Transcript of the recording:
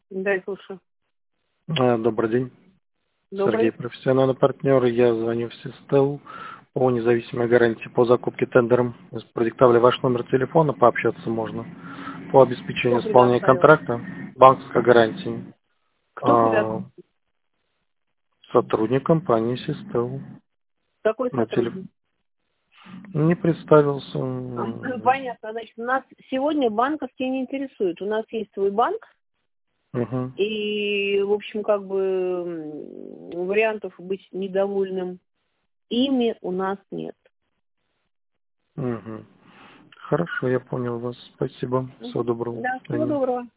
Да, я слушаю. Добрый день. Сергей, Добрый. профессиональный партнер. Я звоню в Систел по независимой гарантии по закупке тендером. Вы продиктовали ваш номер телефона, пообщаться можно. По Кто обеспечению исполнения предоставил? контракта, банковской гарантии. Кто А, предоставил? Сотрудник компании Систел. Какой На сотрудник? Не представился. Понятно. Значит, нас сегодня банковские не интересуют. У нас есть свой банк, Угу. и, в общем, как бы вариантов быть недовольным ими у нас нет. Угу. Хорошо, я понял вас. Спасибо. Всего доброго. До Да, всего свидания. доброго.